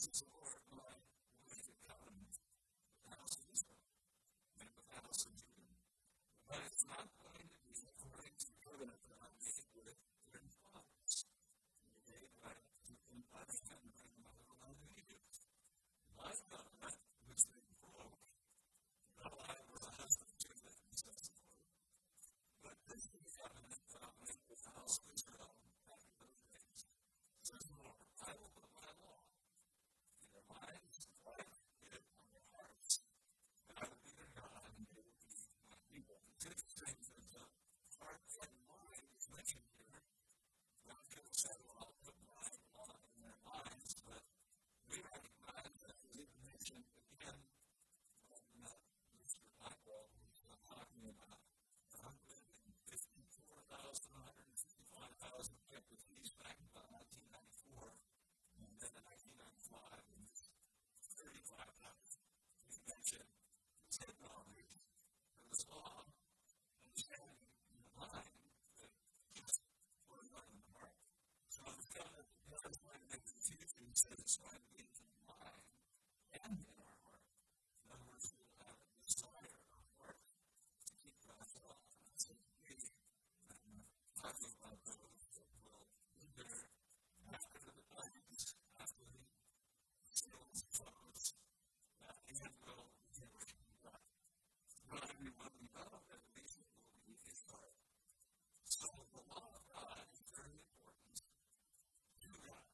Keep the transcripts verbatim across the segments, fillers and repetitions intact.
is the Lord my way to covenant with the house of Israel and with the house of Judah. But it's not going to be according to the covenant that I made with their fathers in the day that I took them by the hand and brought them out of the land of Egypt. My covenant, which they broke, though I was a husband to them, says the Lord. But this is the covenant that I'll make with the house of Israel after those days, says the Lord. I will put my law in their minds, and write it on their hearts, and I will be their God, and they will be my people. It's interesting that the heart and mind is mentioned here. A lot of people say, well, I'll put my law in their minds, but we recognize that the information, again, uh, Mister Blackwell was talking about one hundred fifty-four thousand, one hundred fifty-five thousand refugees back in about nineteen ninety-four, and then in nineteen ninety-five, and thirty-five thousand. We mentioned the technology and this law, understanding in the mind that just what is on the heart. So the covenant that God is going to make in the future, he said it's going to be in the mind and in our heart. In other words, we will have a desire, a heart, to keep God's law. And I said, we, and talking about those that will be there after the times, after the seals close, that and will be worshiping God. Not everyone we know, but at least it will be his heart. So the law of God is very important to God.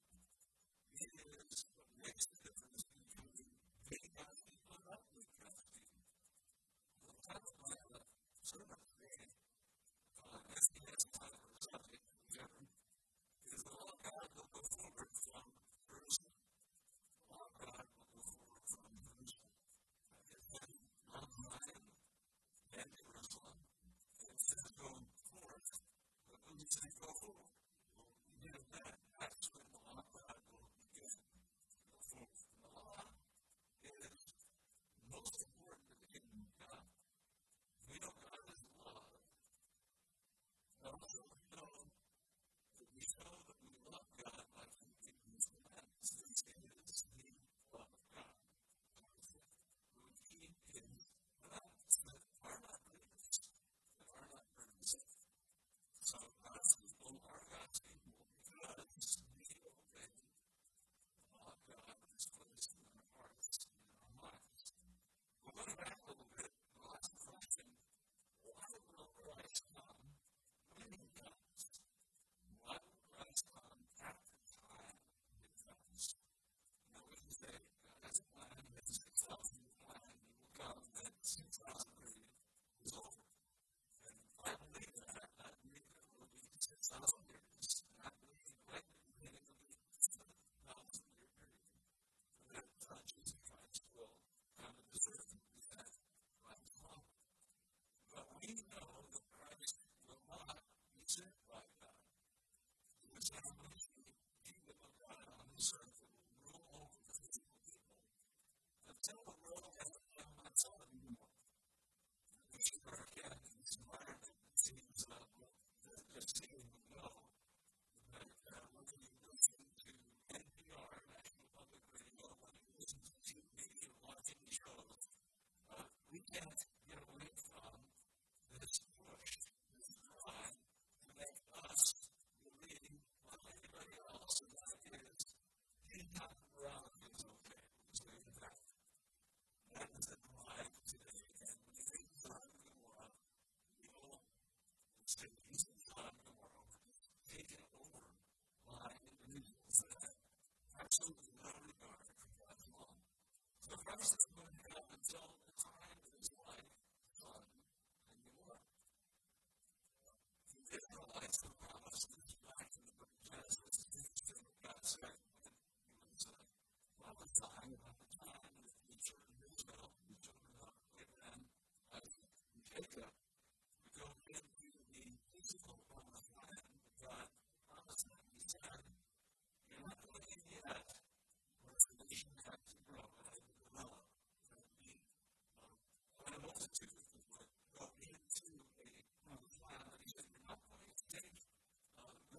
It is what makes the difference between being God's people and not being God's people. The time of my uh, sermon today, uh, as he has a title or subject, whichever, is the law of God will go forward from Jerusalem. The law of God will go forward from Jerusalem. Uh, it's been on Zion and Jerusalem, and it says go forth. But when you say go forward, well, you know that that's when the law of God will begin to go forward. The law is most important to the kingdom of God. We know God is love. But also we know that we show that we love God by keeping his commandments. This is the love of God. We keep his commandments that are not grievous, that are not burdensome. So God's people are God's people because we obey the law of God that is placed in our hearts and in our minds. We're going back a little bit to the last question. Why will Christ come when he comes? Why will Christ come after time it comes? You know, we can say God has a plan, he has a six thousand year plan, he will come, that six thousand period is over. And if I believe that, I believe that it will be six thousand years, and I believe right at the beginning of the seven thousand year period, that uh, Jesus Christ will come to this earth and be that God's law. But we know that Christ will not be sent by God. He was not going to be the kingdom of God on this earth that will rule over the physical people until the world has become not solid anymore. Which is where, again, in this environment, it seems uh, well, the seeing we know that uh, when you listen to N P R, National Public Radio, when you listen to T V or watch T V shows, uh, we can't get away from this push, this drive to make us believe like anybody else, and that is any kind of morality is okay. Just leave it at that. That is the drive today. And when you think of Sodom and Gomorrah, evil and cities of Sodom and Gomorrah were just taken over by individuals that had absolutely no regard for God's law. So Christ is going to come until the time that is like Sodom and Gomorrah. The Israelites were promised this back in the book of Genesis. It's interesting what God said when he was uh, prophesying about the time of the future of Israel, the children of Abraham, Isaac, and Jacob, would go into the physical promised land that God promised them. He said, you're not going in yet, but the nation has to grow, it has to develop, it has to be um, quite a multitude that would go into a promised land. And he said, you're not going to take uh, the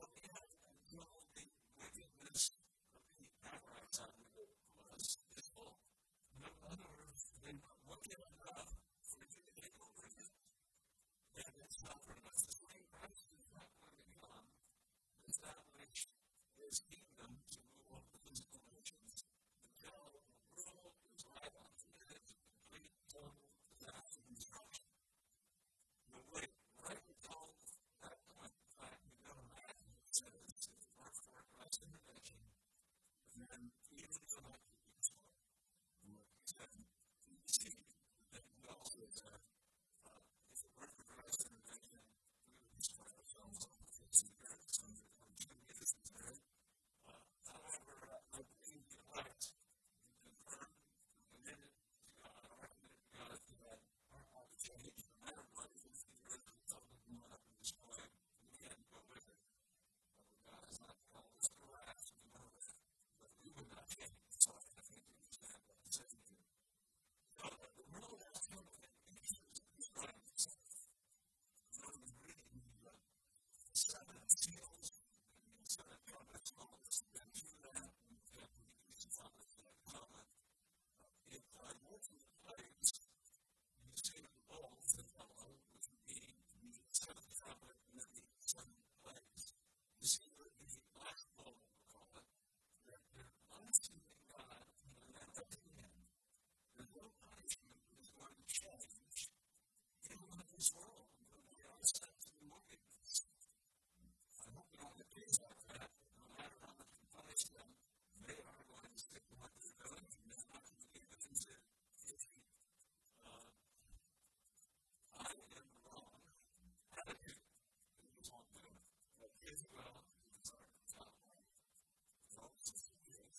his kingdom to rule over physical nations until the world is right on the edge of complete, total disaster and destruction. But wait, right until that point in time, we know that it says if it weren't for Christ's intervention, then even though that could be destroyed. What he said, you see, that he also said, uh, if it weren't for Christ's intervention, we would destroy ourselves on the face of the earth. So I'm two meters in there. Uh, however, uh, I believe the elect confirmed, committed to God, are committed to God, that our heart changed no matter what it is the earth is totally blown up and destroyed. We can't go with it. But God has not called us to wrath, we know that. But we would not change. So I think you understand what I'm saying here. So the world has come to an interest in destroying itself. You know, we're reading the seven seals and the seven trumpets and all this. Then through that, we can read these trumpets that come. If I go to the plagues, you see the bowls that follow, which would be the seventh trumpet and then the seven plagues. You see the last bowl, we'll call it, that they're blaspheming God and they're not up to Him. There's no punishment that is going to change anyone in this world when they are set to the wickedness. I hope we don't get days like that. No matter how much we punish them, they are going to stick to what they're doing and they're not going to get into a uh, I am wrong attitude. They just won't do it. But Israel is our outline. Folks, it's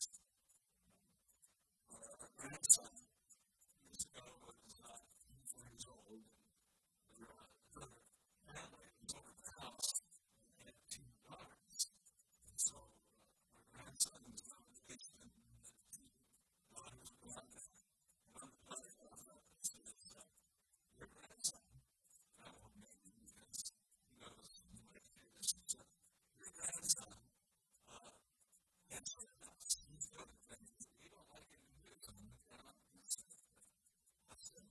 our, our grandson years ago was uh, four years old, and her, her family was over the house and had two daughters. And so uh, our grandson was down in the kitchen, and the two daughters were down there. And on the plate, I was up and said, uh, your grandson, I won't name him because he knows he might hear this. So your grandson uh, can't say enough. He's good at things. We don't like him to do them, but they're not going to say it. I said,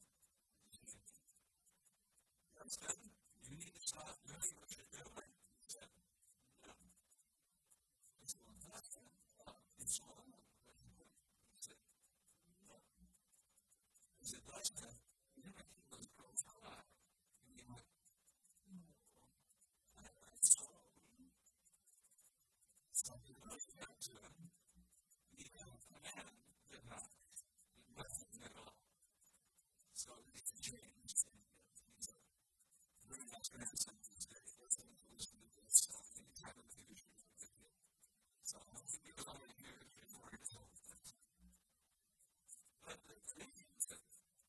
I said, you need to stop doing what you're doing. He said, no. I said, well, that's it. Uh, it's all on. He said, no. I said, that's it. You're making those girls cry. And he went, no. I saw him. So he goes back to him. He had a command that not did nothing at all. So it's changed. And he's a very nice grandson these days. He doesn't listen to this. So he's having a few issues with it. So hopefully we will only hear it before it's over. But the thing is that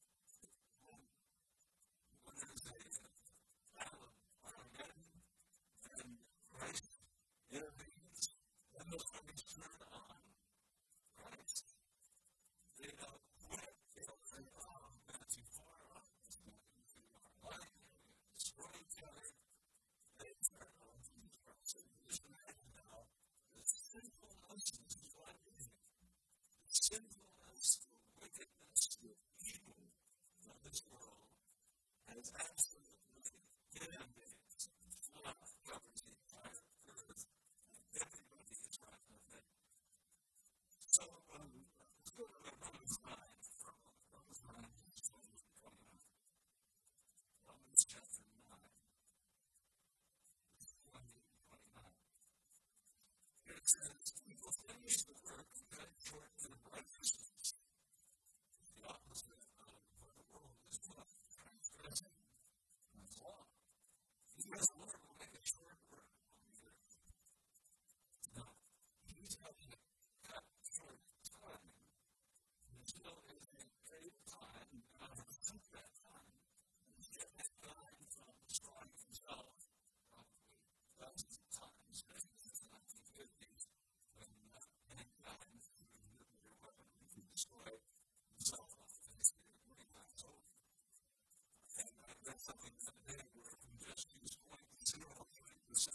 when there's a battle of Armageddon and Christ intervenes, and those things turn on Christ, they don't quit. They don't say, oh, that's too far off. It's nothing to do with our life. We're going to destroy each other. They start on Jesus Christ. So you just imagine now the sinfulness is what it is. The sinfulness, the wickedness, the evil of this world has absolutely inundated and flood covers the entire earth, and everybody is right with it. So, um, let's go to Romans nine for a moment. Romans nine, twenty-nine. Romans chapter nine, twenty and twenty-nine. Here it says, we will finish the work of cutting short the righteousness. The opposite of what the world is doing, transgressing God's law. Because the Lord will make a short work on the earth. Now, He's having to cut short time until there's a period of time, and God has took that time, and He's getting that time from destroying Himself, probably dozens of times, especially since the nineteen fifties, when uh, mankind, through nuclear weaponry, destroyed himself off the face of the earth many times over. And I read something the other day where if we just use zero point zero three percent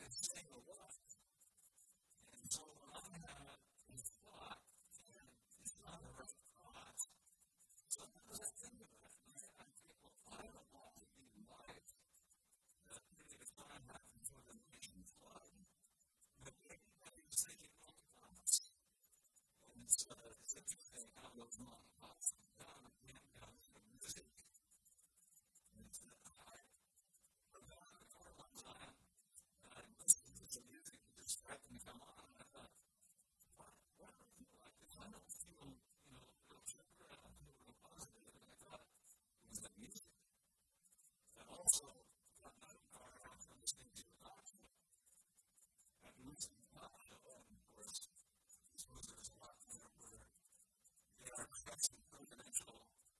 and staying alive. And so when I have a thought and it's not the right thought, sometimes I think of that and I, I think, well, I don't want to be like that period of time happened before the nation flood. But everybody was thinking wrong thoughts. And it's, uh, it's interesting how those wrong thoughts come down and come down to music. And it's, uh, I, I was out in the car one time and I listened to some music and just happened to come on and I thought, why, why do I feel like this? I don't feel, you know, real sugar. I don't feel real positive. And I thought, it was the music. And also, got out of the car after listening to the gospel. After listening to the gospel, and of course, I suppose there's a lot there where there are some presidential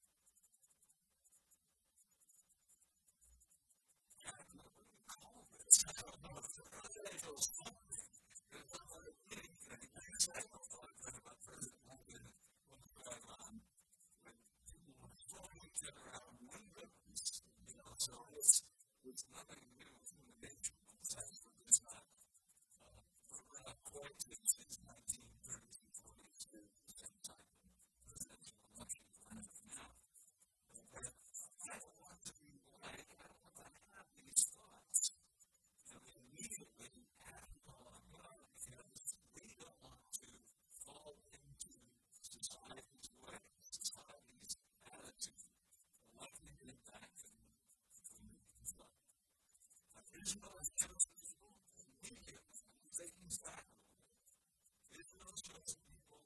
I don't know what you call this. I don't know if it's presidential something. There's not a lot of anything. I guess I don't know anything about President Lincoln when he was on, when people were throwing each other out of windows, you know, so it's, it's nothing new with human nature. Besides, it's not, uh, we're not quite since nineteen thirties and forties to the same type of presidential election we're having now. But I don't want to be like, I don't want to have these thoughts. And we immediately act on God because we don't want to fall into society's way, society's attitude, like we did back in the community flood. Like Israel's chosen people, immediately, things back a little bit. Israel's chosen people,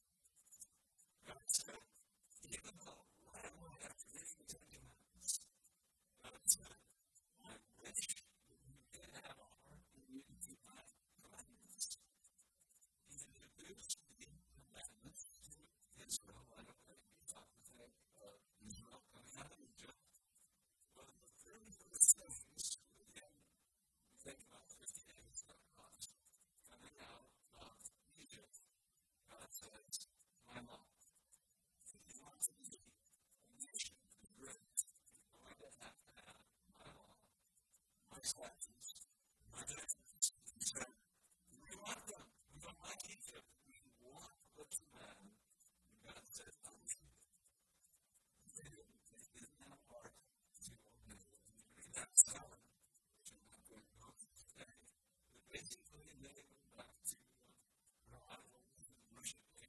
God said, even though right away after reading the Ten Commandments, God said, I wish that you did have a heart that you could keep my commandments. He introduced the commandments to Israel right away. He taught the thing of Israel coming out of Egypt. One of the very first things, again, we think about fifty days that cost coming out of Egypt. God says, my law. If you want to be a nation to be great, you're going to have to have my law, my statutes, my judgments. He said, we want them. We don't like Egypt. We want what you have. And God said, okay. They didn't, they didn't have a heart to obey. You read that seven, which I'm not going to go through today. But basically, they went back to uh, their idols and worshiping.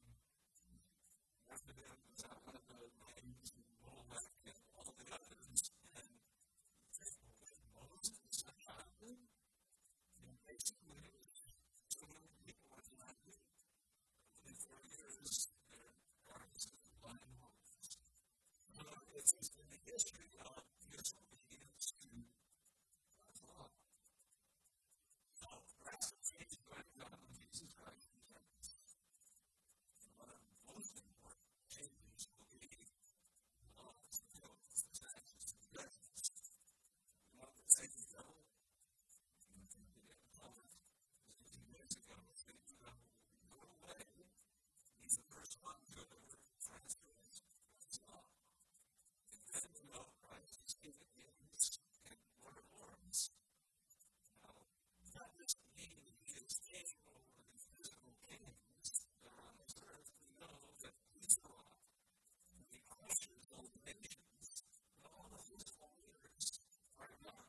After them was out of the names and Molech and all the others. And they obeyed Moses and Aaron. And basically, it was so many people were united. Within four years, their hearts and blind homes. So it's just in the history of disobedience to God's law. So, perhaps the faith by God in Jesus Christ is everything. And one of the most important changes will be the laws, the codes, the statutes, the judgments. We want to say to the devil, and we can get it covered. Just a few minutes ago, we said to the devil, go away. He's the first one to ever transgress God's law. And then we know Christ is King of Kings and Lord of Lords. Now, that doesn't mean he is king over the physical kings that are on this earth. We know that he's the law. And he crushes all the nations. But all the physical leaders are God.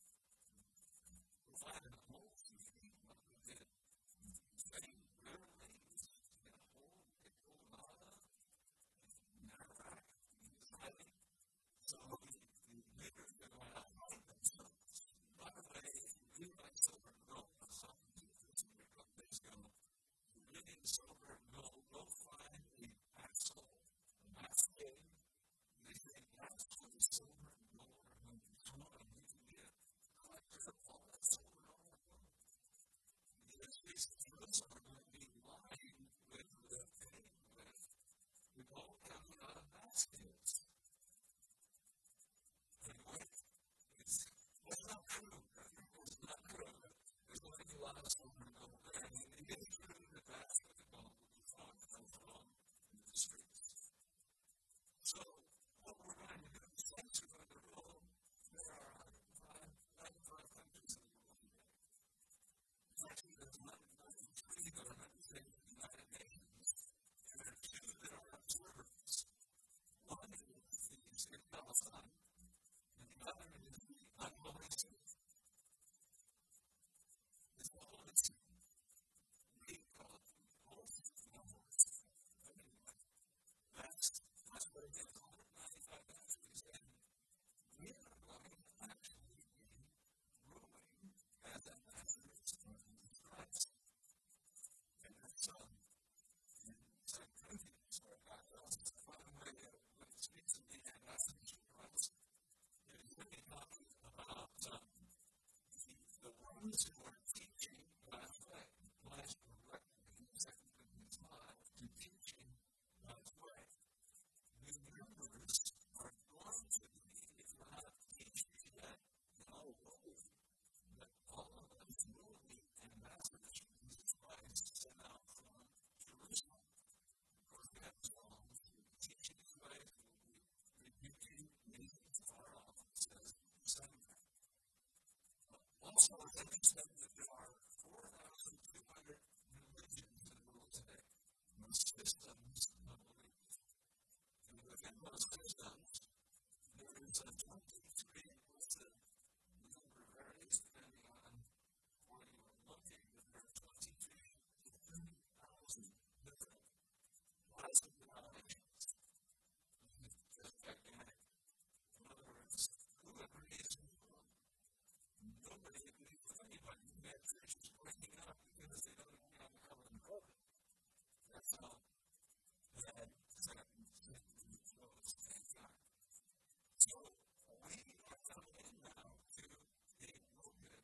We find in the whole season what we did. Studying river lanes in a whole big Colorado and Merrimack and Israeli. So the, the leaders that go out and find themselves. By the way, if you read like Silver and Gold, I saw them do this a couple days ago. If you're reading Silver and Gold, go find the axle, the masquerade. They say that's what the silver and gold are going to be throwing. You can get a collector of all that silver and all that gold. The United States of Jerusalem are going to be lying with the paying with the gold coming out of baskets. Anyway, it's, it's not true. It's not true. There's going to be a lot of silver and gold there. And it is true that that's what the gold will be thrown from into the streets. So, what we're going to do is things are going to roll. There are one hundred five, ninety-five countries in the world today. Son, and the other is the unholy seed. It's the holy seed. We call it the holy seed, the unholy seed. But anyway, that's, that's what it is. one hundred ninety-five actually said, we are going to actually be ruling as ambassadors of Jesus Christ. And that's um, in Second Corinthians, where God tells us the fun way of when it speaks of being ambassadors of Christ. It is really talking about um, the, the ones who are teaching God's way. Applies directly in Second Corinthians five to teaching God's way. The members are going to be, if you're not teaching yet, in all roles, but all of us will be ambassadors of Jesus Christ sent out from Jerusalem. Of course, we have Psalms, teaching His ways, will be rebuking nations far off, it says the same thing. Also, I think it said that there are four thousand two hundred religions in the world today, systems of belief. And within those systems, there is a twenty-three listed. The number varies depending on where you are looking, but there are twenty-three to thirty thousand different types of denominations. Just gigantic. In other words, who agrees with whom? Nobody agrees with anybody. We have churches breaking up because they don't agree on how to grow it. That's how bad Second Corinthians shows things are. So we are coming in now to a broken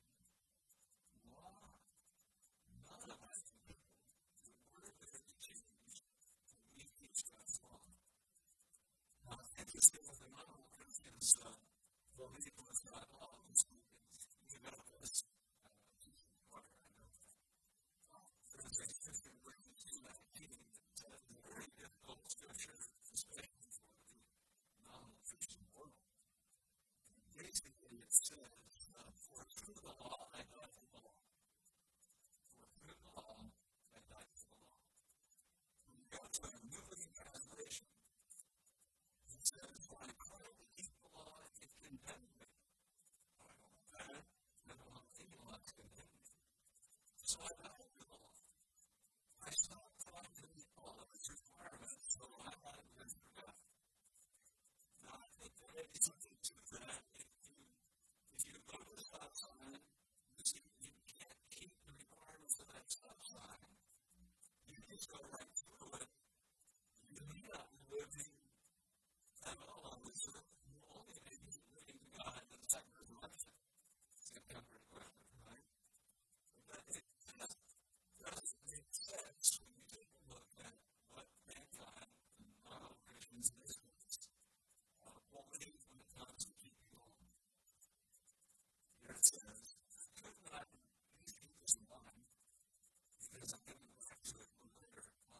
law. None of us people, the word that is changed, we teach God's law. Now, it's interesting when the model Christians uh, believe with God always speaking. You know this. Uh, I know that. There's a scripture in Romans nineteen that says a very difficult scripture, especially for the non-Christian world. And basically, it says, uh, for through the law, I died for the law. For through the law, I died for the law. When you go to a New Living Translation, it says, for I tried to keep the law, it condemned me. I don't want that. I don't want any law to condemn me. So I died for the law. I stopped trying to meet all of its requirements, so I had to live for God. Now, I think there may be something to that. If you, if you go to a stop sign, you see you can't keep the requirements of that stop sign. You just go right through it. You may not be living at all. It's only maybe living God in the second resurrection. It's a temporary question, right? But it just doesn't make sense when you take a look at what mankind and non-Christians Muslims uh, believe when it comes to keeping law. Here it says, could not please keep this in mind, because I'm going to go back to it later on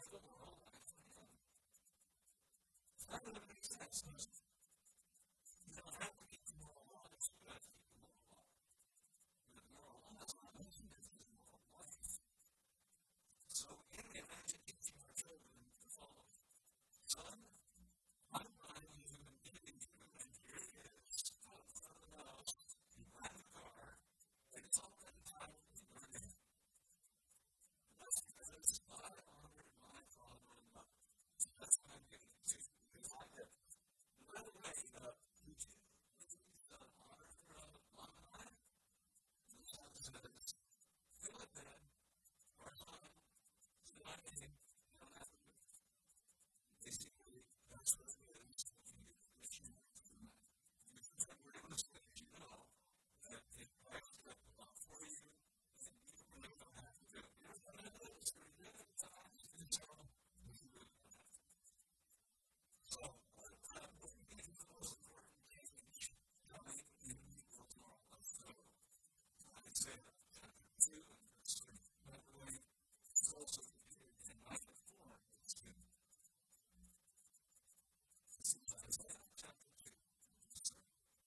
the moral life for him. That doesn't make sense, does it? You don't have to keep the moral laws, you have to keep the moral law. But the moral law is not making it his moral life. So can we imagine teaching our children the following? Son, I'm buying you and giving you, and here it is, out in front of the house, behind the car, and it's already titled in your name. That's because I honored my father and mother. That's what I'm giving it to you, because I did. And by the way, uh, did you please uh, honor uh, mom and I? And the son says, go ahead, or son, say my name, you don't have to do it. Basically, that's what it is when you get Christian tonight. We're going to let you know that if Christ left the law for you, then you really don't have to do it. You're not going to do it. You're going to do it times and so you really don't have to. So, what I'm going to give you the most important change coming in the world tomorrow. Let's go. Isaiah chapter two and verse three. By the way, it's also appeared in Micah four and verse two. This is Isaiah chapter two and verse three.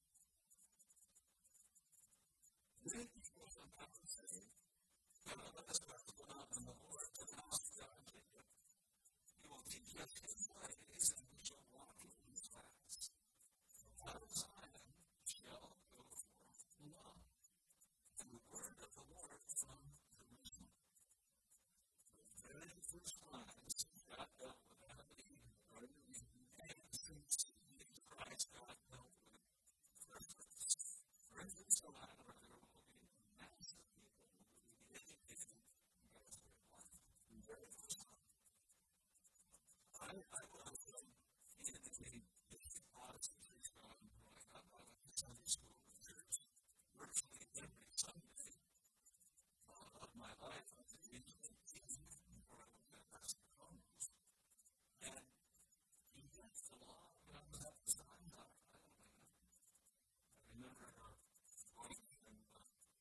Many people have come and say, come and let us go out in the Lord to the house of God Jacob. He will teach us his ways, and we shall walk in his paths. For out of Zion shall go forth the law, and the word of the Lord from Jerusalem. The very first times God dealt with Adam and Eve, or and since Jesus Christ, God dealt with Christians. Christians don't have a there will be massive people who will be educated in God's way of life. The very first time. I, I was um, in a Christian Protestant church growing up. I went to Sunday school and church virtually every Sunday uh, of my life up to the age of eighteen before I went to Pastor College. And he gets the law when I was at the time. I don't know. I remember uh, going through uh,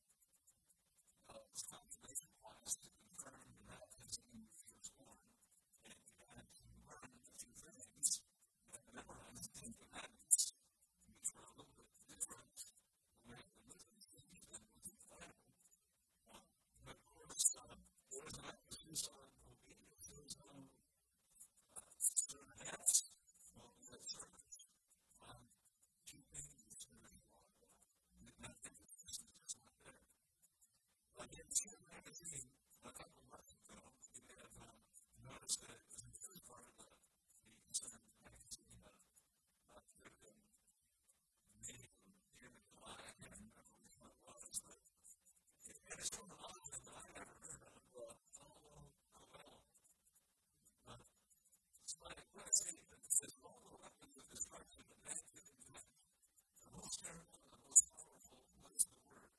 uh, this confirmation class to confirm the baptism when you first born. And you had to learn a few things. You had to memorize the Ten Commandments, which were a little bit different from the way the religious things than was in the Bible. Um, but of course, uh, there was an emphasis on obedience. There was no uh, certain acts of the service on keeping the spiritual law. And that emphasis was just not there. Like in T M magazine a couple of months ago, you may have um, noticed that it was the first part of the, the Concerned magazine uh, uh, that had been made from June and July. I can't remember which one it was, but it, and it's from an author that I never heard of, uh, Paulo Coelho. Uh, it's like what I say, that it says all the weapons of destruction that man can invent, the most terrible and the most powerful was the word.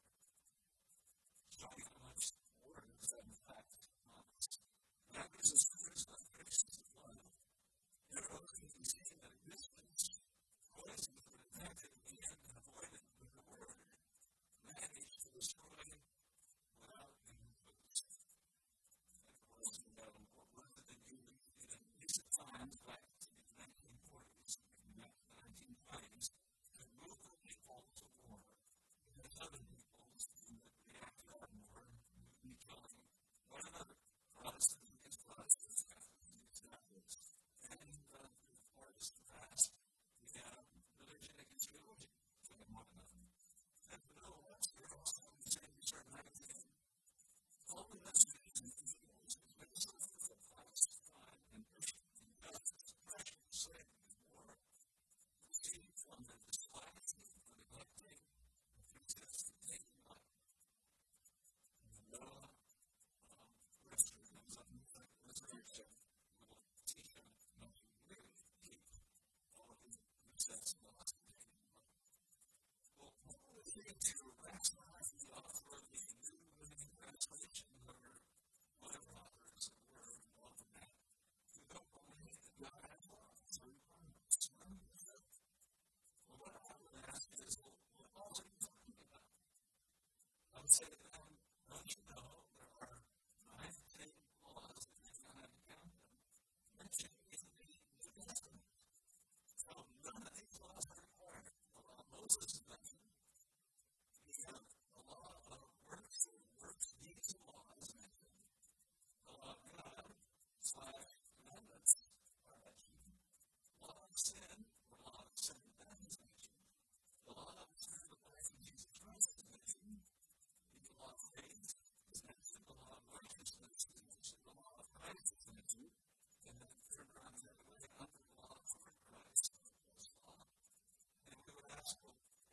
Showing how much word is that in fact honest. And that gives us first on gracious of blood. Therefore, you can see that existence, poison for detected and avoided with the word, managed to destroy without being focused. And of course, you know, what was it that you in recent times, back to the nineteen forties, back to the nineteen twenties, to move the people to war because other peoples who would react to that war would be killing one another. Protestants against Protestants, Catholics against Catholics. And uh, of course, the past, we have religion against religion, killing one another. And for no less, we're also in the same concern magazine. All the messages and evils is when suffer the Christ, God, and injustice, oppression, slavery, war, proceed from the despising, the neglecting, the contested taking life. And Noah, um, Richard, and something like resurrection will teach them how to really keep all of the possessed lost and taken life. Well, Paul is here to rationalize the author of the New Living Translation, or whatever authors were involved in that, who don't believe that God has laws or requirements. Well, what I would ask is, well, what laws are you talking about? I would say to them, don't you know there are nine, ten laws if you know how to count them?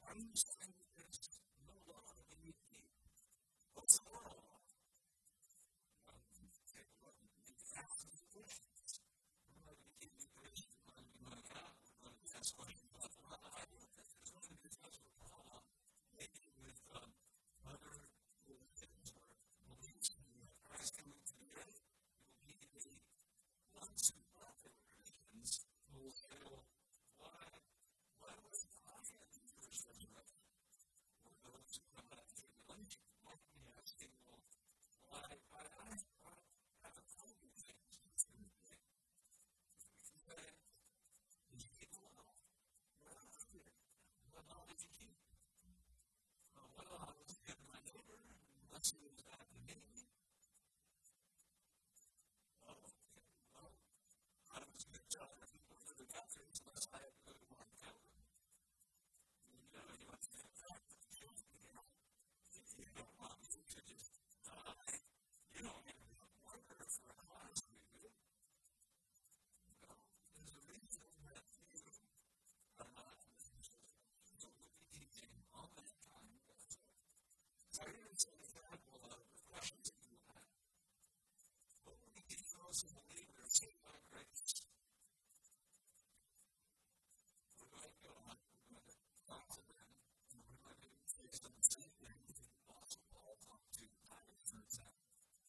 Are you saying that there's no law that we need to keep? What's the moral law? Well, take a look. You can ask these questions. We're not going to keep you Christian. We're going to be going out. We're going to ask questions about the law. I don't think there's going to be discuss with the law. Maybe with um, other religions or beliefs in Christ coming to the earth. It will be the ones who are Christians who will say, well, why, why was I in the first resurrection? Or those who come out of the tribulation might be asking, well, why, why I, why I haven't told you things that's going to be. We can say, did you keep the law? What law did you What law did you keep? Uh, what law was to give my neighbor unless he was back to me? Oh, okay. Well, I was going to tell other people for the doctors unless I had to go to one counter. You know, you want to get back to the children, you know. You don't want me to just die. You don't have to wonder for how honest we do. No, there's a reason that you are not you will be teaching all that time. So here's an example of the questions that you will have. What will be teaching those who believe they are saved by grace? We're going to go on. We're going to talk to them. And we're going to say some of the same things that the Apostle Paul talked to Titus, for example.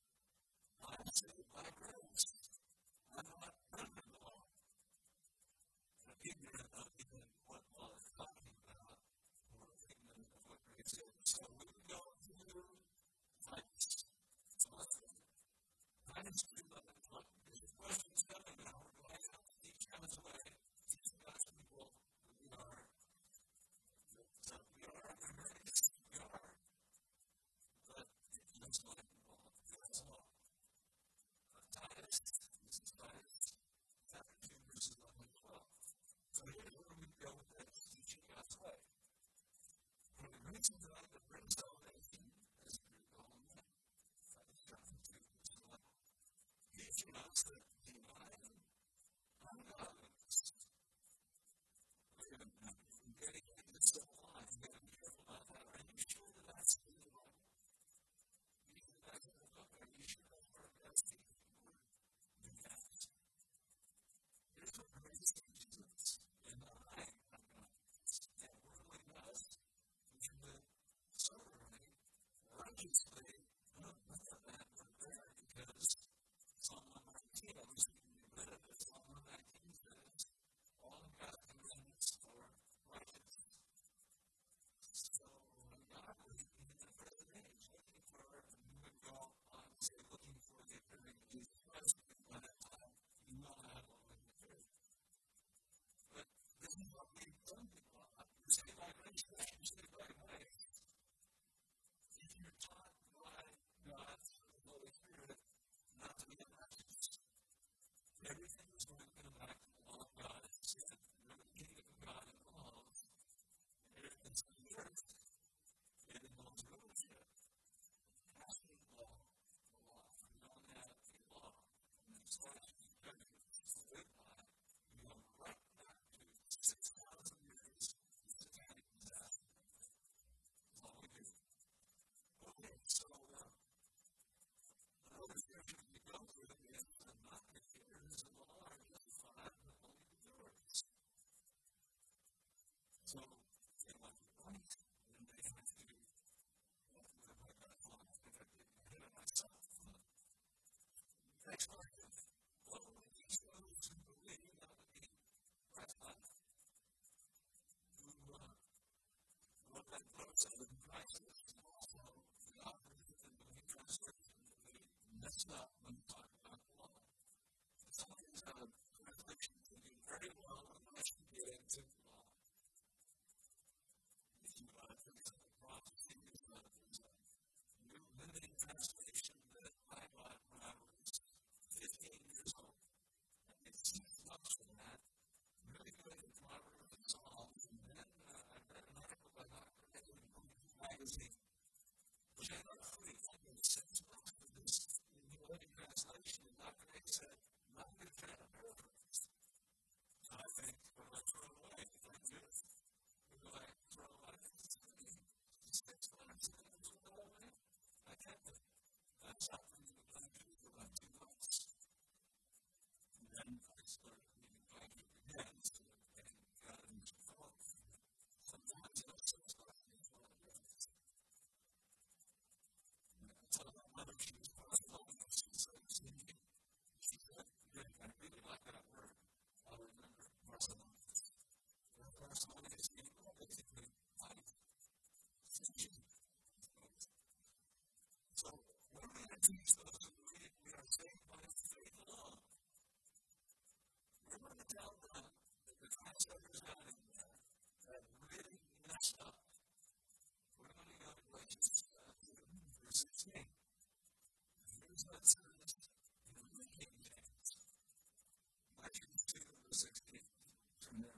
I am saved by grace. I'm not under the law. I'm ignorant of even what Paul is talking about, or ignorant of what grace is. So we can go to Titus. So let's go. Titus two eleven. There's questions coming now. We're going out to teach God's way. Teach God's people who we are. So we are under grace. We are. But it's not involved. That's law. Titus, this is Titus, chapter two, verses eleven and twelve. So here's where we go with this, teaching God's way. For the grace of God that brings salvation is through the Holy Man. Titus chapter two, verses eleven. Teaching us that denying ungodliness. We're going to be getting into the civil life. We've got to be careful about that. Are you sure that that's in the Bible? You can go back and look. Are you sure that's part of God's teaching? Yes. Here's what grace teaches us. Denying ungodliness. That worldly lust, which you live soberly, righteously, not with that word there, because Psalm one nineteen, I wish we could get rid of it. Psalm one nineteen says, all of God's commandments are righteous. So, ungodly in the present age, looking for, and we would go on to say, looking for the appearing of Jesus Christ, because by that time, you will have all of the truth. But this is what we've done people on. You're saved by grace, you're saved by grace. If you're taught by God's Holy Spirit not to be unrighteous, everything is going to come back to the law of God. It's sin. Remember the kingdom of God involves inheritance of the earth. It involves rulership. Passing the law, the law. We don't have a law. And then statutes and judgments to live by. We go right back to six thousand years of satanic disaster. That's all we do. Okay, so uh, another scripture we go through is the not the hearers of the law are justified, but only the doers. So, they want to point, and they have to do Next question. What will we teach those who believe that would be Christ-like? Who, uh, what that folks of the crisis and also the operative and the new translation that they messed up when we talk about the law. Some of these uh, translations will do very well unless you get into the law. If you uh, think of the prophecy, there's a new limiting translation that I got when I was fifteen years old. And it's much from that. Really good at Proverbs and Psalms. And then uh, I read an article by Doctor Edwin in Moody Magazine, which I thought really funny. It says most of this in the Living Translation, and Doctor A said, not a good fan of paraphrase. So I think something that I do for about two months. And then I started reading the Bible again, so that I got into thought. Sometimes I'll say something as well. So my mother, she was personal, and she said to me, she said, I really like that word. I remember Barcelona. Barcelona is basically life. So what are we going to teach those who believe we are saved by faith alone? We're going to tell them that the translators out in there have really messed up. We're going to go to Galatians verse sixteen. Here's what it says in the New King James. Galatians two, verse sixteen. From there.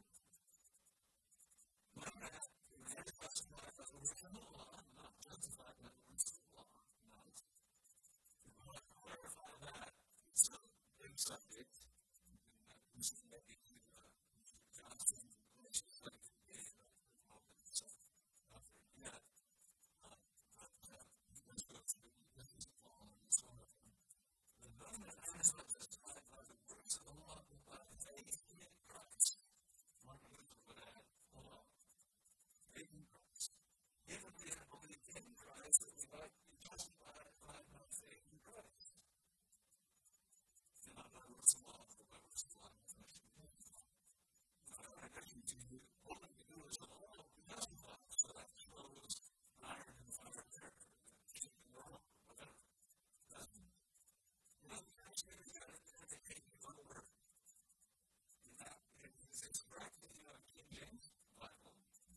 Like that, we are justified by the works of the law, not justified by the works of the law. Nice. We want to clarify that. It's a big subject. We should make it to Johnson, Galatians, like a day, like all that stuff out there yet. But let's go through this is Paul and this one of them. The none that is not justified by the works of the law, but by faith in Christ. One of them would add, hold on. Faith in Christ. If we have believed in Christ, that we might be justified by our faith in Christ. And not by works of law, but by works of law. I mentioned to you, all we can do is all we justify, so that shows iron and fire there, keep the world, whatever. You know, the translators got it there, they take you on the word. You know, it's correct in the King James Bible.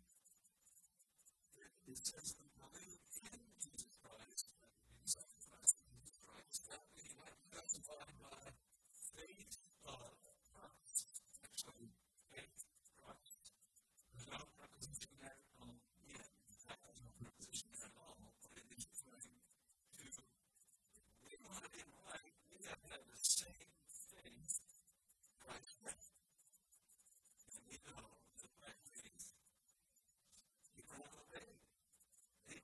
It says that believe in Jesus Christ, that we be sacrificed in Jesus Christ, that we might be justified by faith of Christ. Actually, faith of Christ. There's no preposition there at all. Yet, that has no preposition there at all. But it is referring to, we want to be right, we have to have the same faith Christ had. And we know that by faith, we will obey.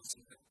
promise in the